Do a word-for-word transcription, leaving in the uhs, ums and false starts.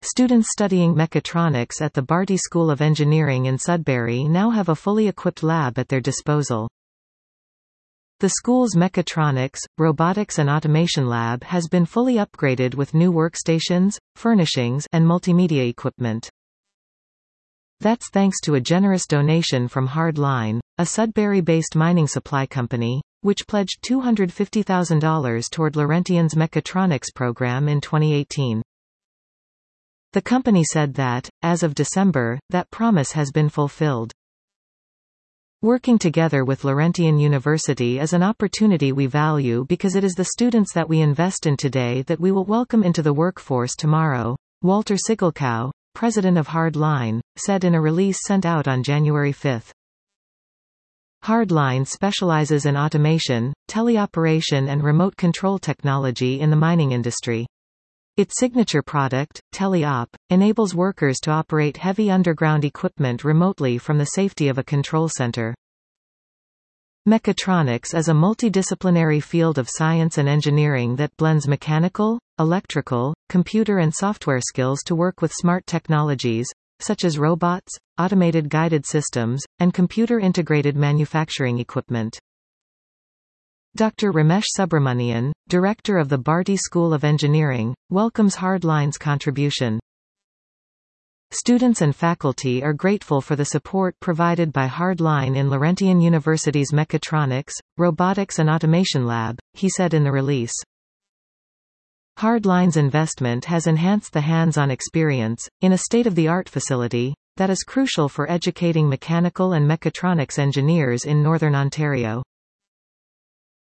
Students studying mechatronics at the Barty School of Engineering in Sudbury now have a fully equipped lab at their disposal. The school's Mechatronics, Robotics and Automation Lab has been fully upgraded with new workstations, furnishings, and multimedia equipment. That's thanks to a generous donation from Hardline, a Sudbury-based mining supply company, which pledged two hundred fifty thousand dollars toward Laurentian's mechatronics program in twenty eighteen. The company said that, as of December, that promise has been fulfilled. Working together with Laurentian University is an opportunity we value because it is the students that we invest in today that we will welcome into the workforce tomorrow, Walter Sigelkow, president of Hardline, said in a release sent out on January fifth. Hardline specializes in automation, teleoperation and remote control technology in the mining industry. Its signature product, TeleOp, enables workers to operate heavy underground equipment remotely from the safety of a control center. Mechatronics is a multidisciplinary field of science and engineering that blends mechanical, electrical, computer and software skills to work with smart technologies, such as robots, automated guided systems, and computer-integrated manufacturing equipment. Doctor Ramesh Subramanian, director of the Barty School of Engineering, welcomes Hardline's contribution. Students and faculty are grateful for the support provided by Hardline in Laurentian University's Mechatronics, Robotics and Automation Lab, he said in the release. Hardline's investment has enhanced the hands-on experience, in a state-of-the-art facility, that is crucial for educating mechanical and mechatronics engineers in Northern Ontario.